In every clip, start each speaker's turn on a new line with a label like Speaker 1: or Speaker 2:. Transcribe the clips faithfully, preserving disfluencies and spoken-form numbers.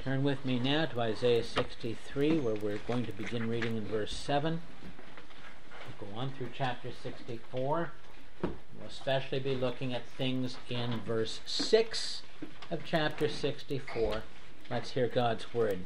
Speaker 1: Turn with me now to Isaiah sixty-three, where we're going to begin reading in verse seven. We'll go on through chapter sixty-four. We'll especially be looking at things in verse six of chapter sixty-four. Let's hear God's word.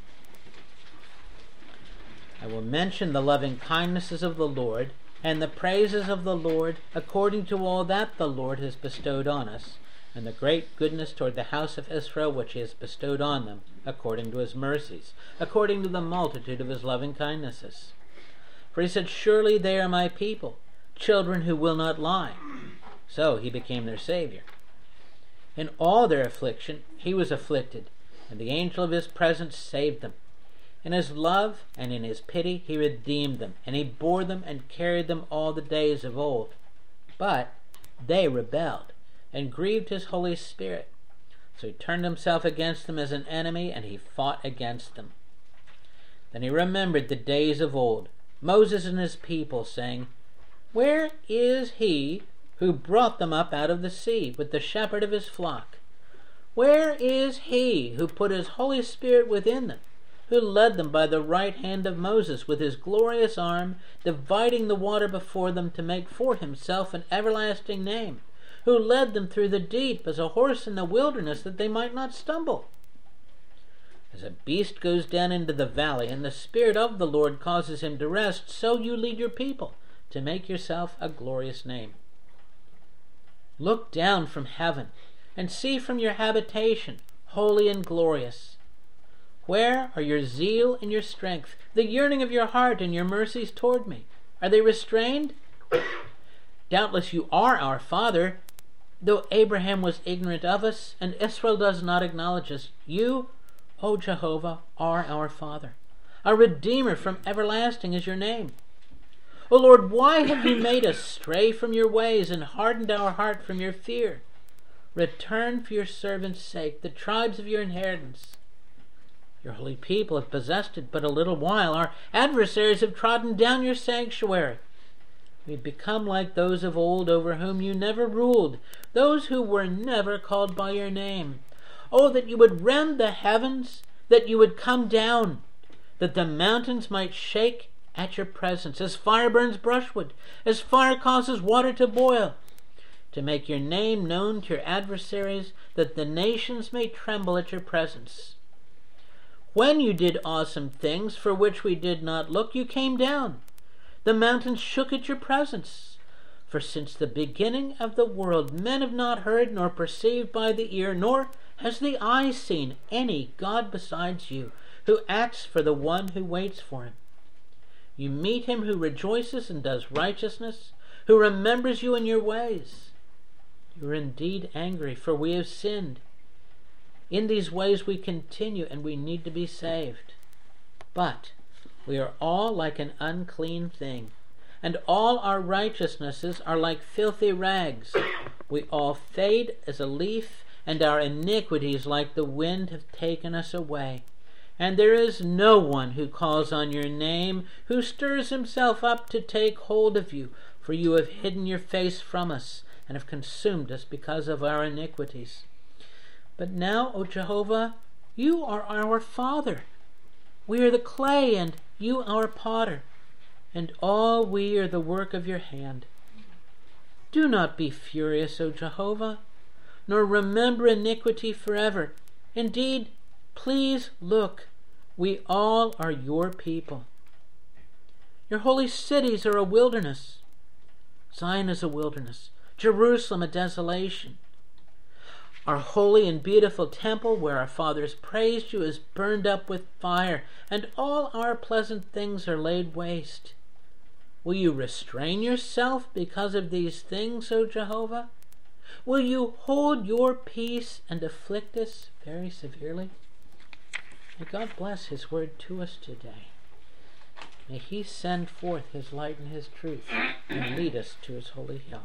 Speaker 1: I will mention the loving kindnesses of the Lord and the praises of the Lord according to all that the Lord has bestowed on us, and the great goodness toward the house of Israel which he has bestowed on them, according to his mercies, according to the multitude of his loving kindnesses. For he said, surely they are my people, children who will not lie. So he became their Savior. In all their affliction he was afflicted, and the angel of his presence saved them. In his love and in his pity he redeemed them, and he bore them and carried them all the days of old. But they rebelled and grieved his Holy Spirit. So he turned himself against them as an enemy, and he fought against them. Then he remembered the days of old, Moses and his people, saying, where is he who brought them up out of the sea with the shepherd of his flock? Where is he who put his Holy Spirit within them, who led them by the right hand of Moses with his glorious arm, dividing the water before them to make for himself an everlasting name, who led them through the deep as a horse in the wilderness, that they might not stumble? As a beast goes down into the valley, and the Spirit of the Lord causes him to rest, so you lead your people to make yourself a glorious name. Look down from heaven, and see from your habitation, holy and glorious. Where are your zeal and your strength, the yearning of your heart and your mercies toward me? Are they restrained? Doubtless you are our Father, though Abraham was ignorant of us, and Israel does not acknowledge us. You, O Jehovah, are our Father. Our Redeemer from everlasting is your name. O Lord, why have you made us stray from your ways and hardened our heart from your fear? Return for your servants' sake the tribes of your inheritance. Your holy people have possessed it but a little while. Our adversaries have trodden down your sanctuary. We have become like those of old over whom you never ruled, those who were never called by your name. Oh, that you would rend the heavens, that you would come down, that the mountains might shake at your presence, as fire burns brushwood, as fire causes water to boil, to make your name known to your adversaries, that the nations may tremble at your presence. When you did awesome things for which we did not look, you came down. The mountains shook at your presence. For since the beginning of the world, men have not heard nor perceived by the ear, nor has the eye seen any God besides you, who acts for the one who waits for him. You meet him who rejoices and does righteousness, who remembers you in your ways. You are indeed angry, for we have sinned. In these ways we continue, and we need to be saved. But we are all like an unclean thing, and all our righteousnesses are like filthy rags. We all fade as a leaf, and our iniquities like the wind have taken us away. And there is no one who calls on your name, who stirs himself up to take hold of you, for you have hidden your face from us, and have consumed us because of our iniquities. But now, O Jehovah, you are our Father. We are the clay, and you our potter, and all we are the work of your hand. Do not be furious, O Jehovah, nor remember iniquity forever. Indeed, please look, we all are your people. Your holy cities are a wilderness. Zion is a wilderness, Jerusalem a desolation. Our holy and beautiful temple, where our fathers praised you, is burned up with fire, and all our pleasant things are laid waste. Will you restrain yourself because of these things, O Jehovah? Will you hold your peace and afflict us very severely? May God bless his word to us today. May he send forth his light and his truth and lead us to his holy hill.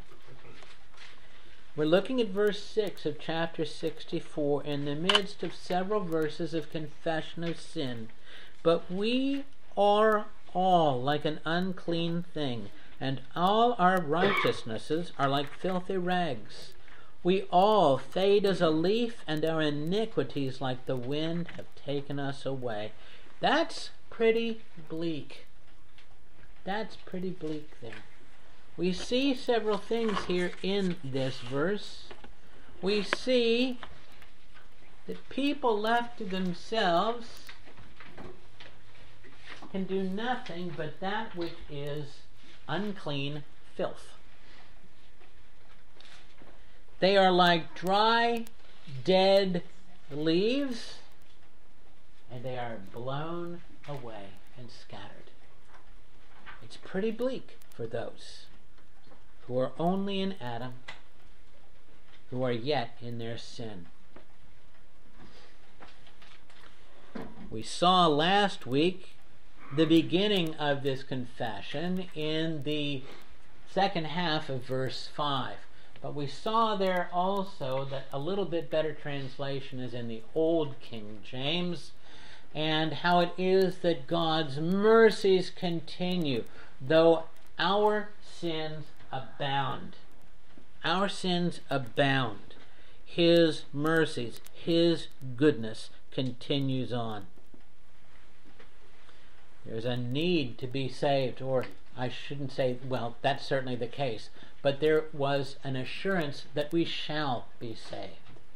Speaker 1: We're looking at verse six of chapter sixty-four in the midst of several verses of confession of sin. But we are all like an unclean thing, and all our righteousnesses are like filthy rags. We all fade as a leaf, and our iniquities like the wind have taken us away. That's pretty bleak. That's pretty bleak there. We see several things here in this verse. We see that people left to themselves can do nothing but that which is unclean filth. They are like dry, dead leaves, and they are blown away and scattered. It's pretty bleak for those who are only in Adam, who are yet in their sin. We saw last week the beginning of this confession in the second half of verse five. But we saw there also that a little bit better translation is in the Old King James, and how it is that God's mercies continue, though our sins abound. Our sins abound. His mercies, His goodness continues on. There's a need to be saved, or I shouldn't say, well, that's certainly the case, but there was an assurance that we shall be saved.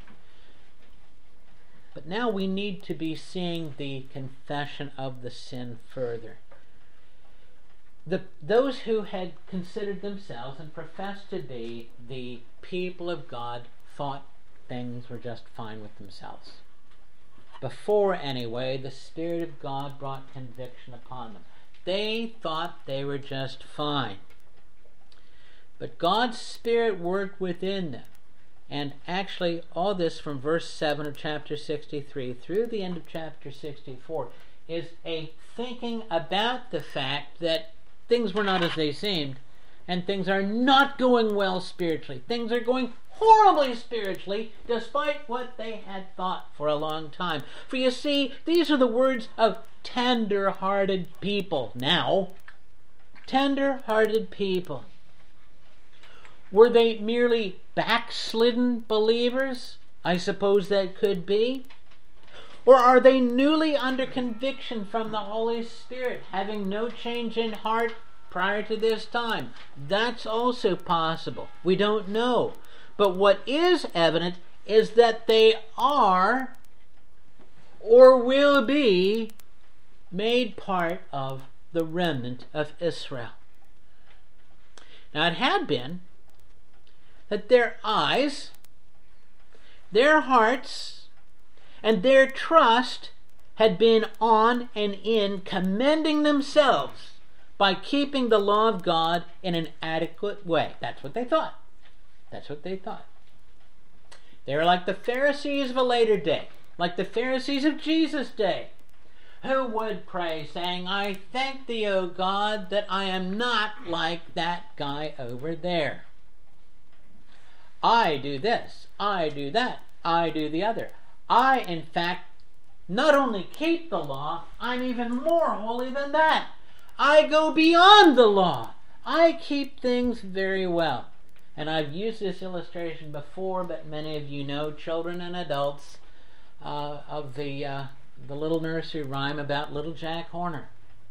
Speaker 1: But now we need to be seeing the confession of the sin further. The, those who had considered themselves and professed to be the people of God thought things were just fine with themselves. Before, anyway, the Spirit of God brought conviction upon them. They thought they were just fine. But God's Spirit worked within them. And actually, all this from verse seven of chapter sixty-three through the end of chapter sixty-four is a thinking about the fact that things were not as they seemed, and things are not going well spiritually. Things are going horribly spiritually, despite what they had thought for a long time. For you see, these are the words of tender-hearted people now. Tender-hearted people. Were they merely backslidden believers? I suppose that could be. Or are they newly under conviction from the Holy Spirit, having no change in heart prior to this time? That's also possible. We don't know. But what is evident is that they are or will be made part of the remnant of Israel. Now it had been that their eyes, their hearts, and their trust had been on and in commending themselves by keeping the law of God in an adequate way. That's what they thought. That's what they thought. They were like the Pharisees of a later day, like the Pharisees of Jesus' day, who would pray, saying, I thank thee, O God, that I am not like that guy over there. I do this, I do that, I do the other. I, in fact, not only keep the law, I'm even more holy than that. I go beyond the law. I keep things very well. And I've used this illustration before, but many of you know, children and adults, uh, of the uh, the little nursery rhyme about little Jack Horner.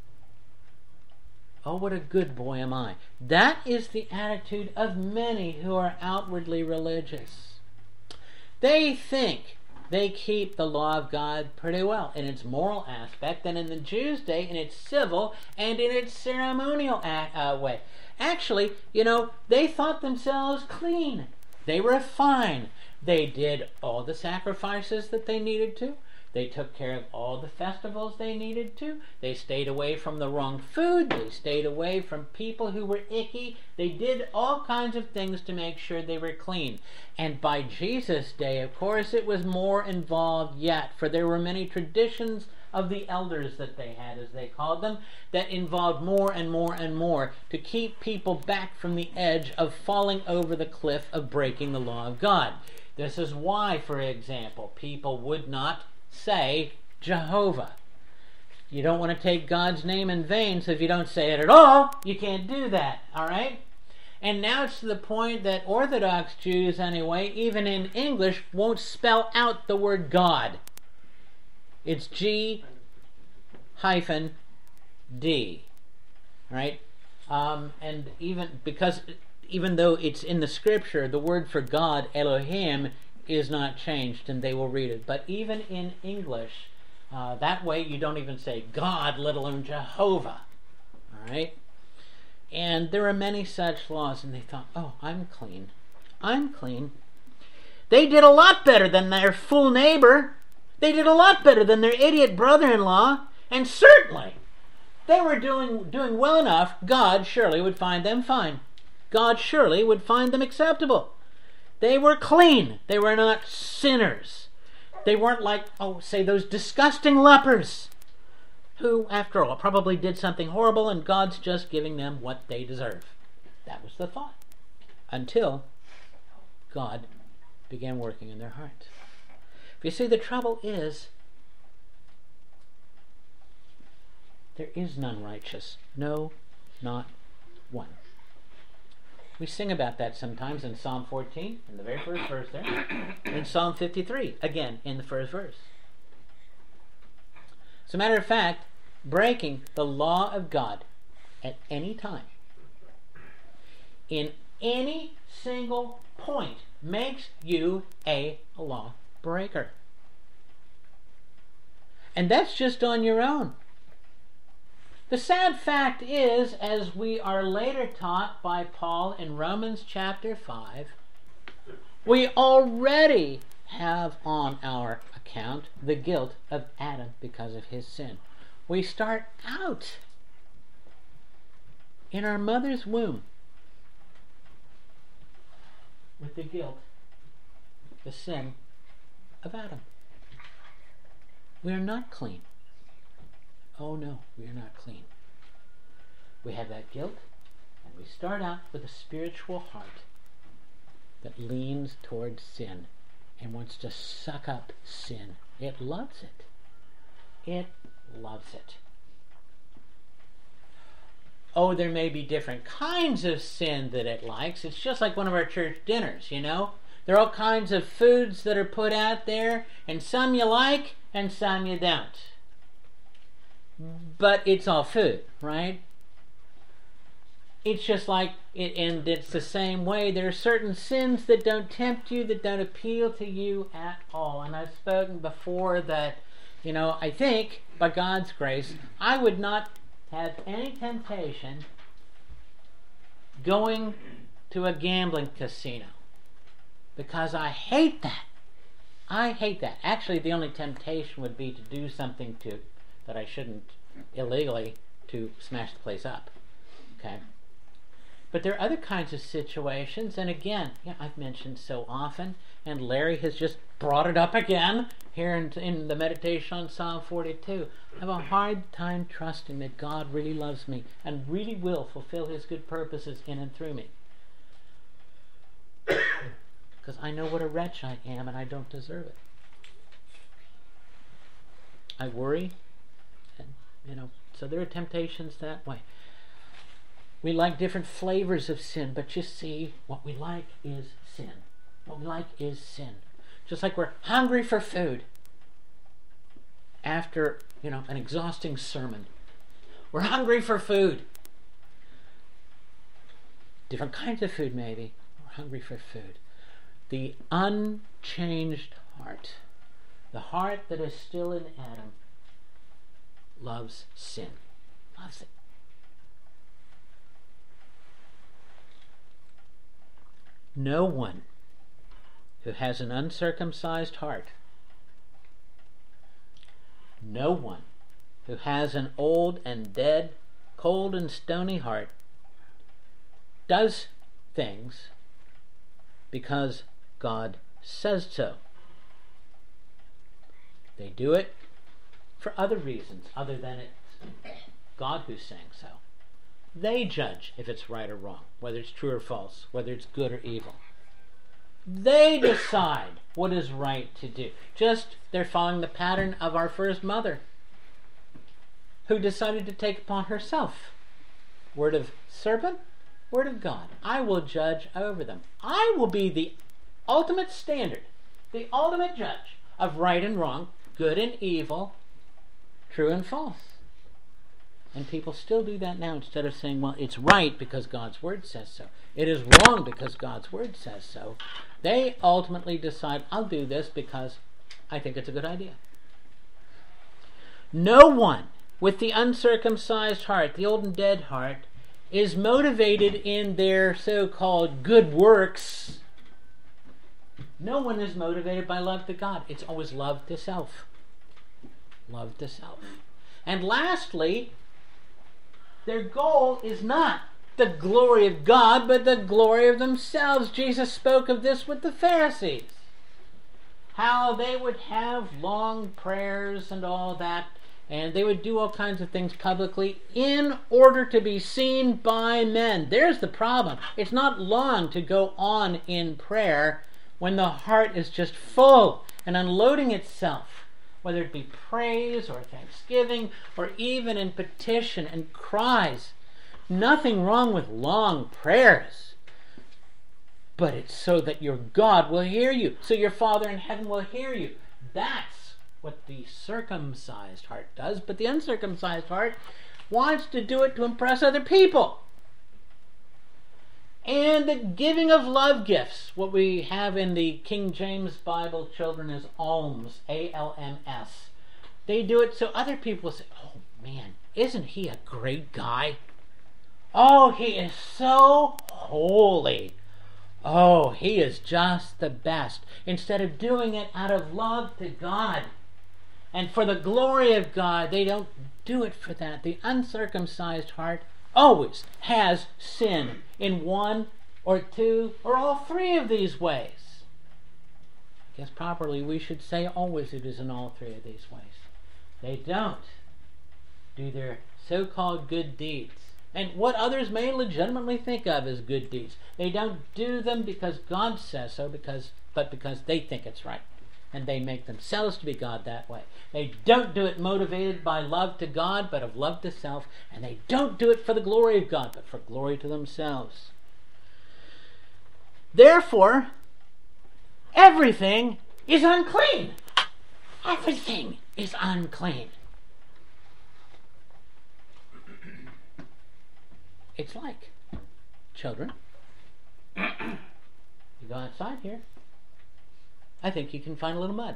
Speaker 1: Oh, what a good boy am I. That is the attitude of many who are outwardly religious. They think they keep the law of God pretty well in its moral aspect, and in the Jews' day, in its civil and in its ceremonial a- uh, way. Actually, you know, they thought themselves clean. They were fine. They did all the sacrifices that they needed to. They took care of all the festivals they needed to. They stayed away from the wrong food. They stayed away from people who were icky. They did all kinds of things to make sure they were clean. And by Jesus' day, of course, it was more involved yet, for there were many traditions of the elders that they had, as they called them, that involved more and more and more to keep people back from the edge of falling over the cliff of breaking the law of God. This is why, for example, people would not say Jehovah. You don't want to take God's name in vain, so if you don't say it at all, you can't do that, all right? And now it's to the point that Orthodox Jews, anyway, even in English, won't spell out the word God. It's G hyphen D, right? Um, and even because even though it's in the Scripture, the word for God, Elohim, is not changed, and they will read it. But even in English, uh, that way you don't even say God, let alone Jehovah. All right? And there are many such laws, and they thought, oh, I'm clean. I'm clean. They did a lot better than their fool neighbor. They did a lot better than their idiot brother-in-law. And certainly, they were doing, doing well enough, God surely would find them fine. God surely would find them acceptable. They were clean. They were not sinners. They weren't like, oh, say, those disgusting lepers, who, after all, probably did something horrible, and God's just giving them what they deserve. That was the thought. Until God began working in their hearts. You see, the trouble is, there is none righteous. No, not one. We sing about that sometimes in Psalm fourteen, in the very first verse there. In Psalm fifty-three, again, in the first verse. As a matter of fact, breaking the law of God at any time, in any single point, makes you a law breaker. And that's just on your own. The sad fact is, as we are later taught by Paul in Romans chapter five, we already have on our account the guilt of Adam because of his sin. We start out in our mother's womb with the guilt, the sin of Adam. We are not clean. Oh no, we are not clean. We have that guilt, and we start out with a spiritual heart that leans towards sin and wants to suck up sin. It loves it. It loves it. Oh, there may be different kinds of sin that it likes. It's just like one of our church dinners, you know? There are all kinds of foods that are put out there, and some you like, and some you don't. But it's all food, right? It's just like, it, and it's the same way. There are certain sins that don't tempt you, that don't appeal to you at all. And I've spoken before that, you know, I think, by God's grace, I would not have any temptation going to a gambling casino, because I hate that. I hate that. Actually, the only temptation would be to do something to that I shouldn't illegally, to smash the place up. Okay? But there are other kinds of situations, and again, yeah, I've mentioned so often, and Larry has just brought it up again here in, in the meditation on Psalm forty-two. I have a hard time trusting that God really loves me and really will fulfill His good purposes in and through me. Because I know what a wretch I am, and I don't deserve it. I worry, and, you know, so there are temptations that way. We like different flavors of sin, but you see, what we like is sin. What we like is sin. Just like we're hungry for food after, you know, an exhausting sermon. We're hungry for food. Different kinds of food, maybe. We're hungry for food. The unchanged heart, the heart that is still in Adam, loves sin. Loves it. No one who has an uncircumcised heart, no one who has an old and dead, cold and stony heart does things because God says so. They do it for other reasons other than it's God who's saying so. They judge if it's right or wrong, whether it's true or false, whether it's good or evil. They decide what is right to do. Just, they're following the pattern of our first mother, who decided to take upon herself. Word of serpent, Word of God. I will judge over them. I will be the ultimate standard, the ultimate judge of right and wrong, good and evil, true and false. And people still do that now instead of saying, well, it's right because God's Word says so. It is wrong because God's Word says so. They ultimately decide, I'll do this because I think it's a good idea. No one with the uncircumcised heart, the old and dead heart, is motivated in their so-called good works. No one is motivated by love to God. It's always love to self. Love to self. And lastly, their goal is not the glory of God, but the glory of themselves. Jesus spoke of this with the Pharisees. How they would have long prayers and all that, and they would do all kinds of things publicly in order to be seen by men. There's the problem. It's not long to go on in prayer when the heart is just full and unloading itself, whether it be praise or thanksgiving or even in petition and cries. Nothing wrong with long prayers, but it's so that your God will hear you, so your Father in heaven will hear you. That's what the circumcised heart does, but the uncircumcised heart wants to do it to impress other people. And the giving of love gifts, what we have in the King James Bible, children, is alms, A L M S. They do it so other people say, oh man, isn't he a great guy? Oh, he is so holy. Oh, he is just the best. Instead of doing it out of love to God and for the glory of God, they don't do it for that. The uncircumcised heart always has sin in one or two or all three of these ways. I guess properly we should say always it is in all three of these ways. They don't do their so-called good deeds and what others may legitimately think of as good deeds. They don't do them because God says so, because but because they think it's right. And they make themselves to be God that way. They don't do it motivated by love to God, but of love to self. And they don't do it for the glory of God, but for glory to themselves. Therefore, everything is unclean. Everything is unclean. It's like, children, you go outside here, I think you can find a little mud.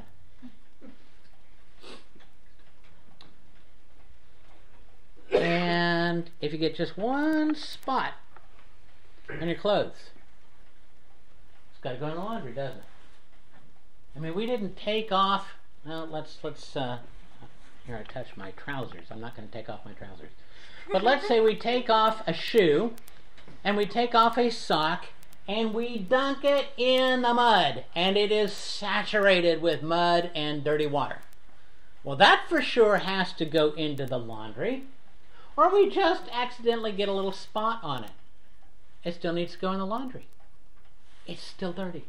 Speaker 1: And if you get just one spot on your clothes, it's got to go in the laundry, doesn't it? I mean, we didn't take off. Well, let's let's. Uh, here, I touch my trousers. I'm not going to take off my trousers. But let's say we take off a shoe, and we take off a sock, and we dunk it in the mud, and it is saturated with mud and dirty water. Well, that for sure has to go into the laundry, or we just accidentally get a little spot on it. It still needs to go in the laundry. It's still dirty.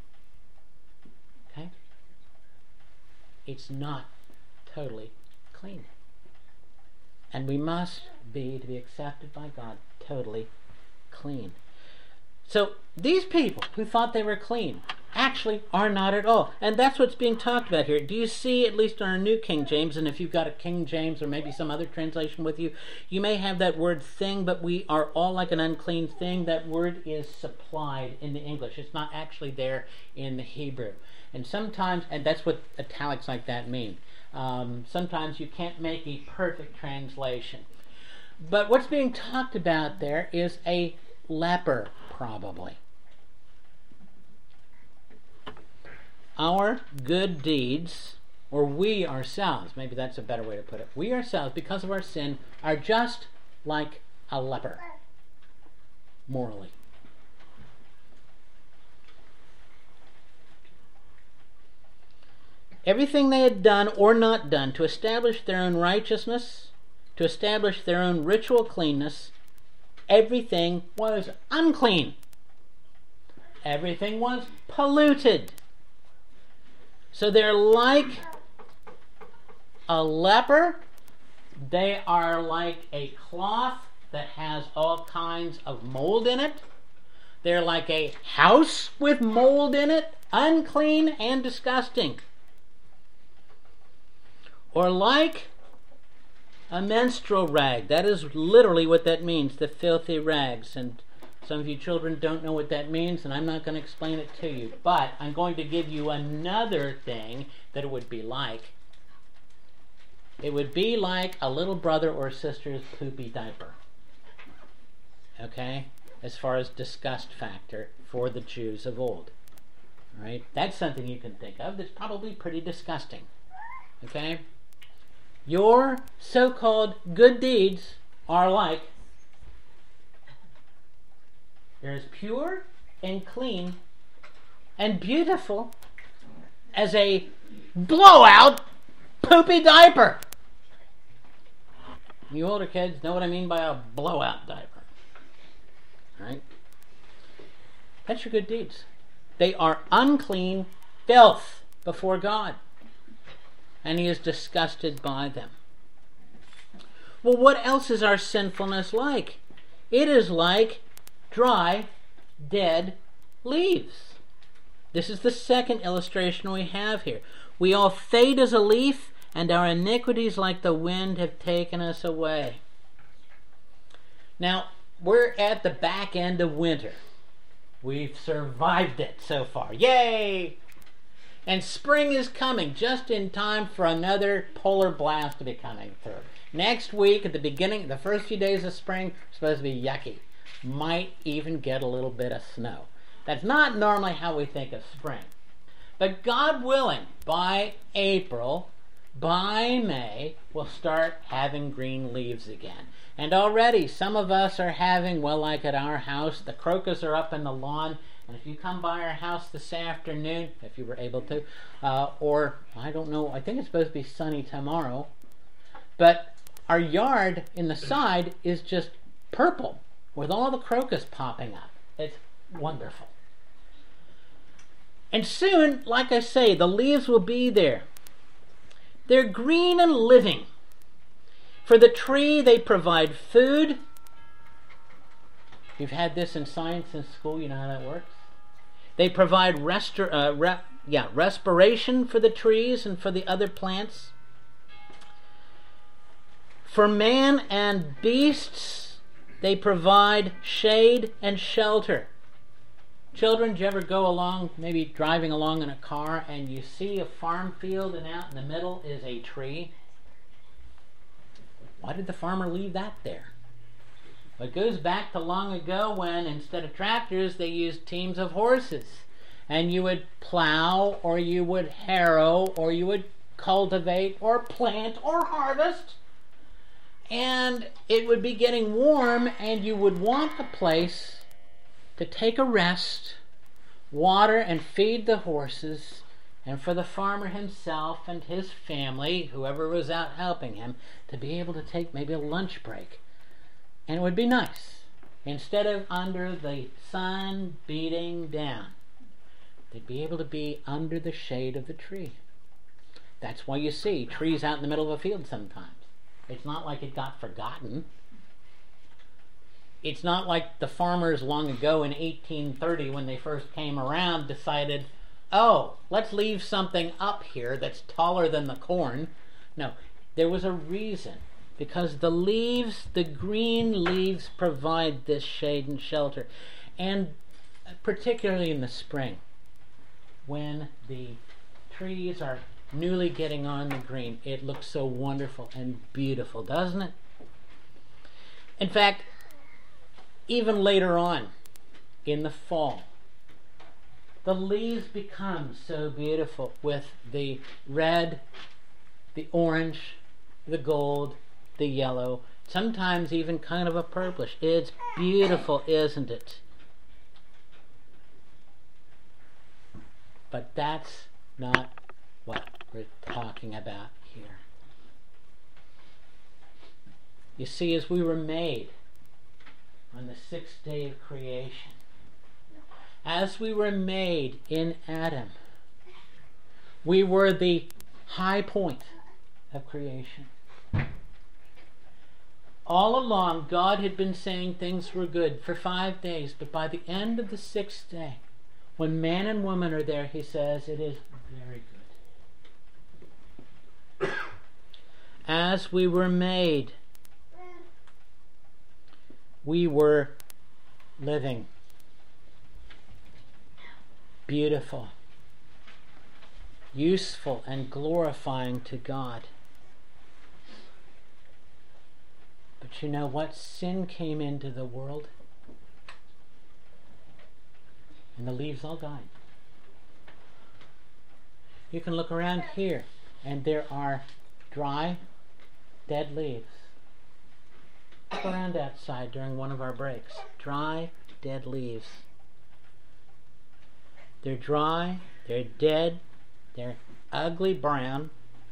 Speaker 1: Okay? It's not totally clean. And we must be, to be accepted by God, totally clean. So these people who thought they were clean actually are not at all. And that's what's being talked about here. Do you see, at least on our New King James, and if you've got a King James or maybe some other translation with you, you may have that word thing, but we are all like an unclean thing. That word is supplied in the English. It's not actually there in the Hebrew. And sometimes, and that's what italics like that mean. Um, sometimes you can't make a perfect translation. But what's being talked about there is a leper, probably. Our good deeds, or we ourselves, maybe that's a better way to put it, we ourselves, because of our sin, are just like a leper, morally. Everything they had done or not done to establish their own righteousness, to establish their own ritual cleanness, everything was unclean. Everything was polluted. So they're like a leper. They are like a cloth that has all kinds of mold in it. They're like a house with mold in it, unclean and disgusting. Or like a menstrual rag. That is literally what that means, the filthy rags. And some of you children don't know what that means, and I'm not going to explain it to you. But I'm going to give you another thing that it would be like. It would be like a little brother or sister's poopy diaper. Okay? As far as disgust factor for the Jews of old. All right? That's something you can think of that's probably pretty disgusting. Okay? Your so-called good deeds are like, they're as pure and clean and beautiful as a blowout poopy diaper. You older kids know what I mean by a blowout diaper. Right? That's your good deeds. They are unclean filth before God. And He is disgusted by them. Well, what else is our sinfulness like? It is like dry, dead leaves. This is the second illustration we have here. We all fade as a leaf, and our iniquities like the wind have taken us away. Now, we're at the back end of winter. We've survived it so far. Yay! And spring is coming just in time for another polar blast to be coming through. Next week, at the beginning, the first few days of spring, are supposed to be yucky. Might even get a little bit of snow. That's not normally how we think of spring. But God willing, by April, by May, we'll start having green leaves again. And already some of us are having, well, like at our house, the crocus are up in the lawn. And if you come by our house this afternoon, if you were able to, uh, or, I don't know, I think it's supposed to be sunny tomorrow, but our yard in the side is just purple with all the crocus popping up. It's wonderful. And soon, like I say, the leaves will be there. They're green and living. For the tree, they provide food. You've had this in science in school, you know how that works. They provide restor- uh, re- yeah, respiration for the trees and for the other plants. For man and beasts, they provide shade and shelter. Children, do you ever go along, maybe driving along in a car, and you see a farm field and out in the middle is a tree? Why did the farmer leave that there? It goes back to long ago when instead of tractors they used teams of horses, and you would plow or you would harrow or you would cultivate or plant or harvest, and it would be getting warm and you would want a place to take a rest, water and feed the horses, and for the farmer himself and his family, whoever was out helping him, to be able to take maybe a lunch break. And it would be nice. Instead of under the sun beating down, they'd be able to be under the shade of the tree. That's why you see trees out in the middle of a field sometimes. It's not like it got forgotten. It's not like the farmers long ago in eighteen thirty, when they first came around, decided, oh, let's leave something up here that's taller than the corn. No, there was a reason. Because the leaves, the green leaves, provide this shade and shelter. And particularly in the spring, when the trees are newly getting on the green, it looks so wonderful and beautiful, doesn't it? In fact, even later on, in the fall, the leaves become so beautiful with the red, the orange, the gold, the yellow, sometimes even kind of a purplish. It's beautiful, isn't it? But that's not what we're talking about here. You see, as we were made on the sixth day of creation, as we were made in Adam, we were the high point of creation. All along, God had been saying things were good for five days, but by the end of the sixth day, when man and woman are there, he says, it is very good. As we were made, we were living, beautiful, useful, and glorifying to God. But you know what? Sin came into the world, and the leaves all died. You can look around here, and there are dry, dead leaves. Look around outside during one of our breaks. Dry, dead leaves. They're dry, they're dead, they're ugly brown,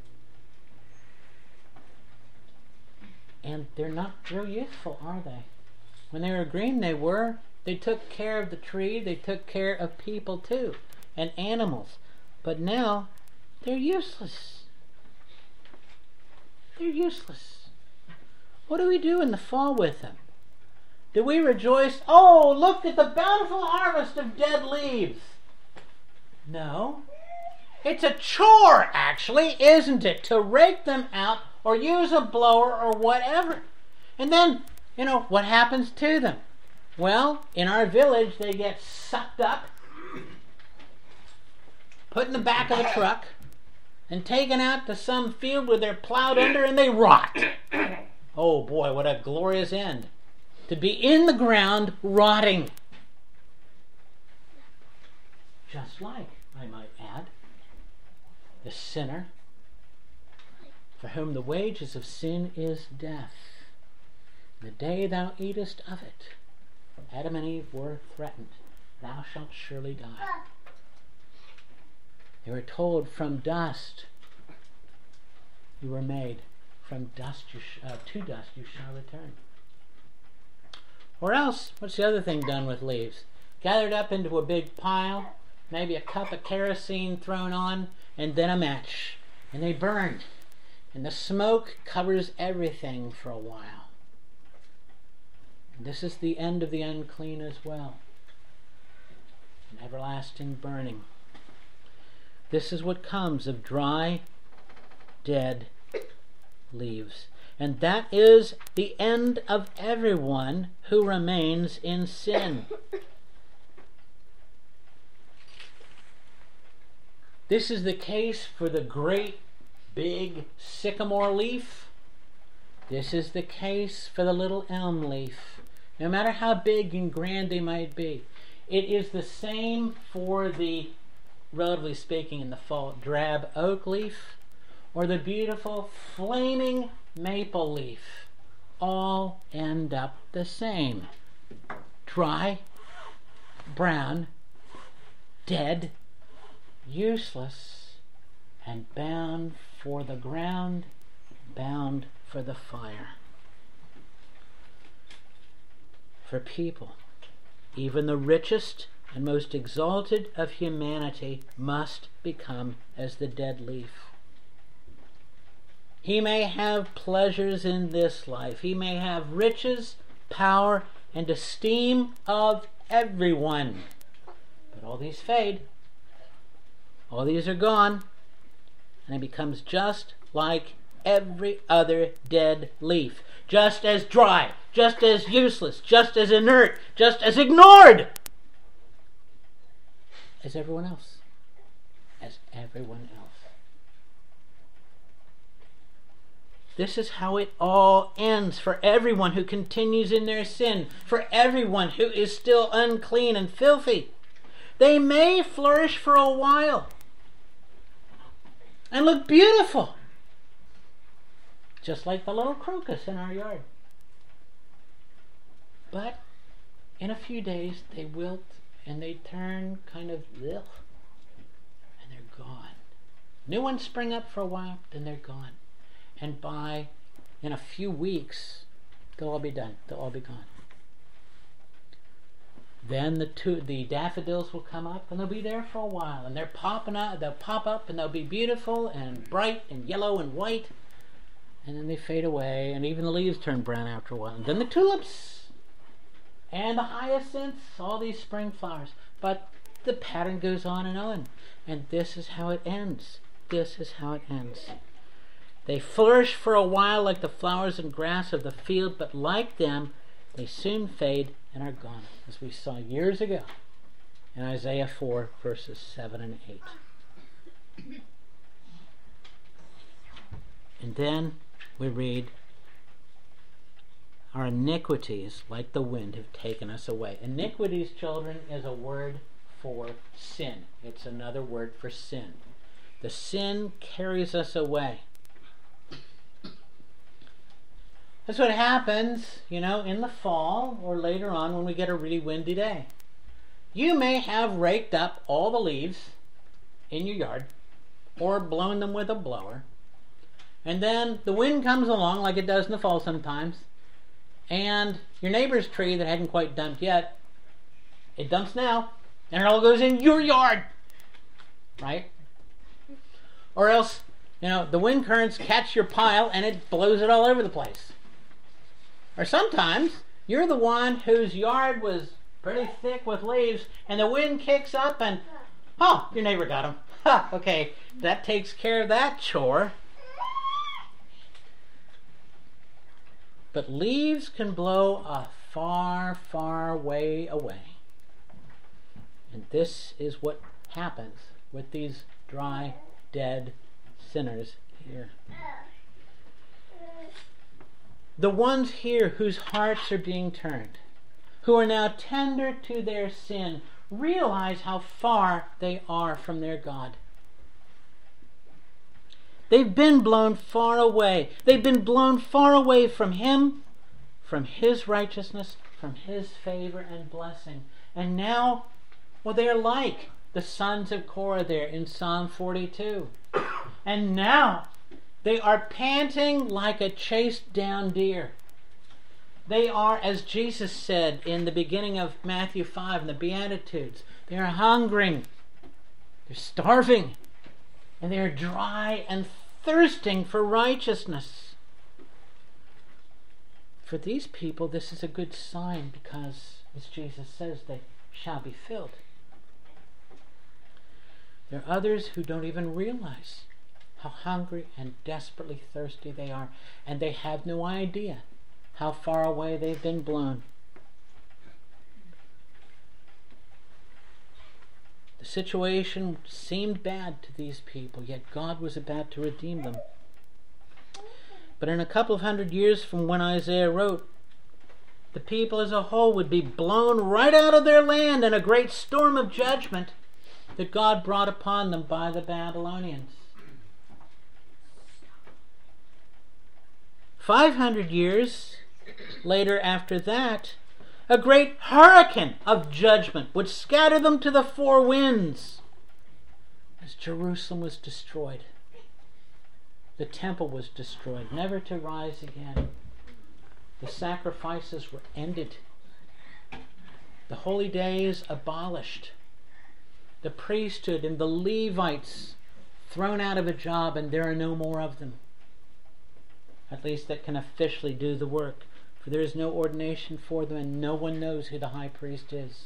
Speaker 1: and they're not real useful, are they? When they were green, they were. They took care of the tree, they took care of people too, and animals. But now, they're useless. They're useless. What do we do in the fall with them? Do we rejoice, oh, look at the bountiful harvest of dead leaves? No. It's a chore, actually, isn't it, to rake them out or use a blower or whatever. And then, you know, what happens to them? Well, in our village, they get sucked up, put in the back of a truck, and taken out to some field where they're plowed under and they rot. Oh boy, what a glorious end. To be in the ground rotting. Just like, I might add, the sinner, for whom the wages of sin is death. The day thou eatest of it, Adam and Eve were threatened. Thou shalt surely die. They were told, from dust you were made. From dust you sh- uh, to dust you shall return. Or else, what's the other thing done with leaves? Gathered up into a big pile, maybe a cup of kerosene thrown on, and then a match. And they burned. And the smoke covers everything for a while. And this is the end of the unclean as well. An everlasting burning. This is what comes of dry, dead leaves. And that is the end of everyone who remains in sin. This is the case for the great big sycamore leaf. This is the case for the little elm leaf. No matter how big and grand they might be. It is the same for the, relatively speaking in the fall, drab oak leaf or the beautiful flaming maple leaf. All end up the same. Dry, brown, dead, useless, and bound for the ground, bound for the fire. For people, even the richest and most exalted of humanity must become as the dead leaf. He may have pleasures in this life. He may have riches, power, and esteem of everyone. But all these fade. All these are gone. And it becomes just like every other dead leaf. Just as dry, just as useless, just as inert, just as ignored as everyone else. As everyone else. This is how it all ends for everyone who continues in their sin, for everyone who is still unclean and filthy. They may flourish for a while and look beautiful, just like the little crocus in our yard. But in a few days they wilt and they turn kind of ugh, and they're gone. New ones spring up for a while, then they're gone. And by, in a few weeks, they'll all be done. They'll all be gone. Then the two, the daffodils will come up, and they'll be there for a while, and they're popping up. They'll pop up, and they'll be beautiful and bright and yellow and white. and then they fade away, and even the leaves turn brown after a while. And then the tulips and the hyacinths, all these spring flowers. But the pattern goes on and on. And this is how it ends. This is how it ends. They flourish for a while like the flowers and grass of the field, but like them, they soon fade and are gone, as we saw years ago in Isaiah four, verses seven and eight. And then we read, our iniquities, like the wind, have taken us away. Iniquities, children, is a word for sin. It's another word for sin. The sin carries us away. That's what happens, you know, in the fall or later on when we get a really windy day. You may have raked up all the leaves in your yard or blown them with a blower. And then the wind comes along like it does in the fall sometimes. And your neighbor's tree that hadn't quite dumped yet, it dumps now. And it all goes in your yard. Right? Or else, you know, the wind currents catch your pile and it blows it all over the place. Or sometimes you're the one whose yard was pretty thick with leaves and the wind kicks up and, oh, your neighbor got them. Ha, okay, that takes care of that chore. But leaves can blow a far, far way away. And this is what happens with these dry, dead sinners here. The ones here whose hearts are being turned, who are now tender to their sin, realize how far they are from their God. They've been blown far away. They've been blown far away from Him, from His righteousness, from His favor and blessing. And now, well, they're like the sons of Korah there in Psalm forty-two. And now, they are panting like a chased down deer. They are, as Jesus said in the beginning of Matthew five in the Beatitudes, they are hungering, they're starving, and they are dry and thirsting for righteousness. For these people, this is a good sign because, as Jesus says, they shall be filled. There are others who don't even realize how hungry and desperately thirsty they are, and they have no idea how far away they've been blown. The situation seemed bad to these people, yet God was about to redeem them. But in a couple of hundred years from when Isaiah wrote, the people as a whole would be blown right out of their land in a great storm of judgment that God brought upon them by the Babylonians. Five hundred years later after that, a great hurricane of judgment would scatter them to the four winds as Jerusalem was destroyed. The temple was destroyed, never to rise again. The sacrifices were ended. The holy days abolished. The priesthood and the Levites thrown out of a job, and there are no more of them. At least that can officially do the work. For there is no ordination for them, and no one knows who the high priest is.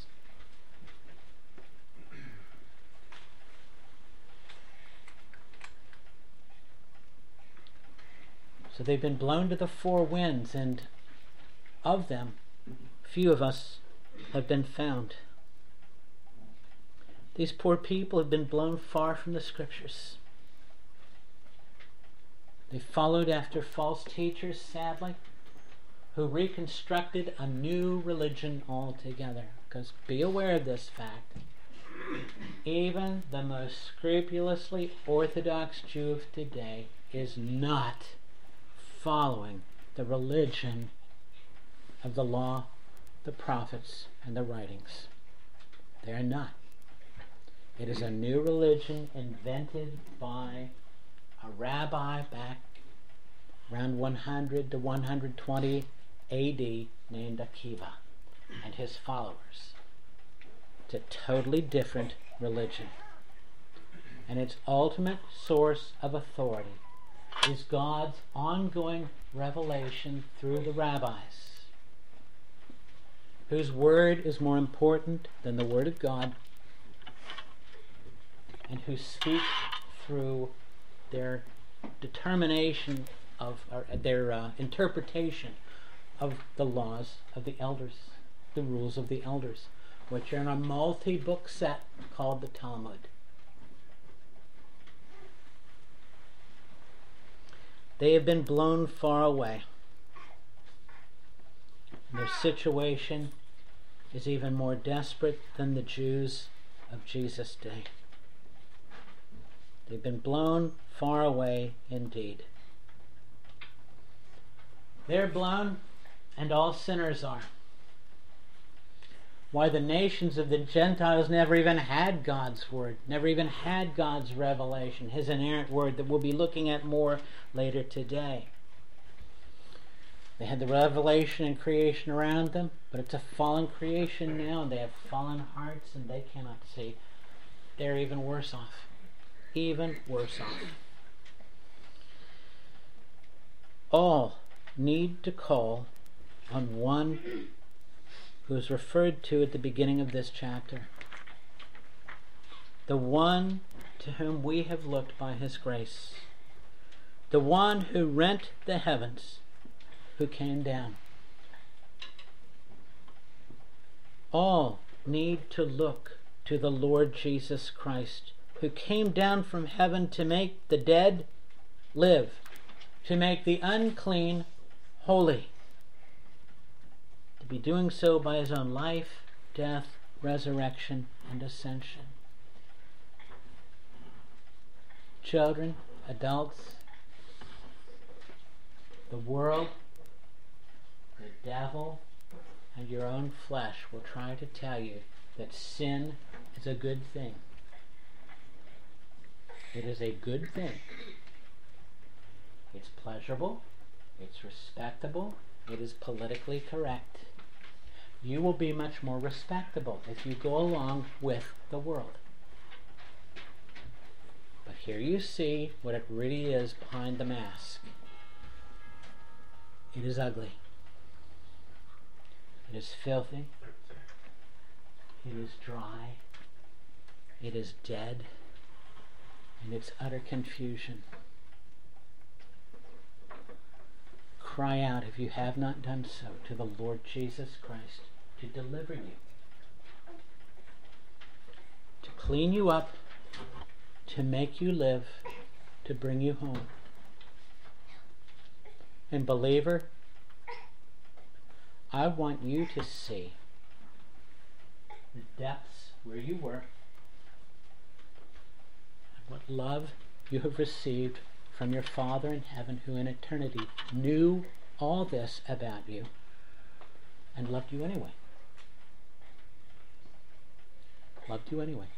Speaker 1: So they've been blown to the four winds, and of them, few of us have been found. These poor people have been blown far from the Scriptures. They followed after false teachers, sadly, who reconstructed a new religion altogether. Because be aware of this fact. Even the most scrupulously Orthodox Jew of today is not following the religion of the law, the prophets, and the writings. They are not. It is a new religion invented by a rabbi back around one hundred to one hundred twenty A D named Akiva and his followers. It's a totally different religion. And its ultimate source of authority is God's ongoing revelation through the rabbis, whose word is more important than the word of God, and who speak through their determination of, or their uh, interpretation of the laws of the elders, the rules of the elders, which are in a multi-book set called the Talmud. They have been blown far away. Their situation is even more desperate than the Jews of Jesus' day. They've been blown far away indeed. They're blown, and all sinners are. Why, the nations of the Gentiles never even had God's word, never even had God's revelation, his inerrant word that we'll be looking at more later today. They had the revelation and creation around them, but it's a fallen creation now, and they have fallen hearts, and they cannot see. They're even worse off. Even worse off. All need to call on one who is referred to at the beginning of this chapter. The one to whom we have looked by his grace. The one who rent the heavens, who came down. All need to look to the Lord Jesus Christ, who came down from heaven to make the dead live, to make the unclean holy, to be doing so by his own life, death, resurrection, and ascension. Children, adults, the world, the devil, and your own flesh will try to tell you that sin is a good thing. It is a good thing. It's pleasurable. It's respectable. It is politically correct. You will be much more respectable if you go along with the world. But here you see what it really is behind the mask. It is ugly. It is filthy. It is dry. It is dead. And it's utter confusion. Cry out, if you have not done so, to the Lord Jesus Christ to deliver you, to clean you up, to make you live, to bring you home. And believer, I want you to see the depths where you were, what love you have received from your Father in heaven, who in eternity knew all this about you and loved you anyway. Loved you anyway.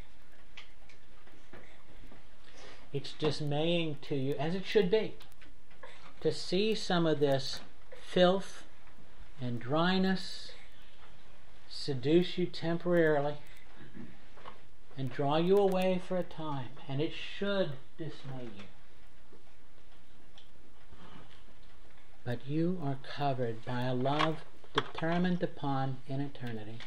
Speaker 1: It's dismaying to you, as it should be, to see some of this filth and dryness seduce you temporarily and draw you away for a time, and it should dismay you. But you are covered by a love determined upon in eternity.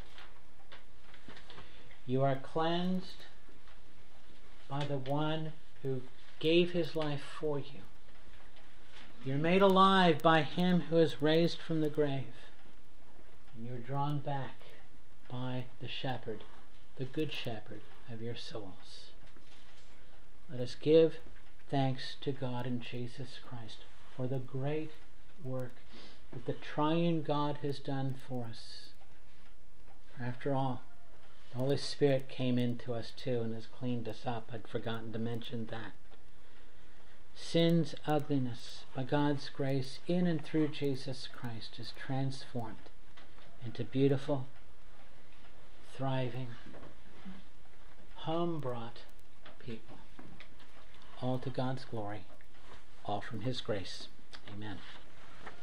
Speaker 1: You are cleansed by the one who gave his life for you. You're made alive by him who is raised from the grave. And you're drawn back by the shepherd, the good shepherd of your souls. Let us give thanks to God in Jesus Christ for the great work that the triune God has done for us. For after all, the Holy Spirit came into us too and has cleaned us up. I'd forgotten to mention that. Sin's ugliness, by God's grace, in and through Jesus Christ, is transformed into beautiful, thriving, home-brought people. All to God's glory, all from his grace. Amen.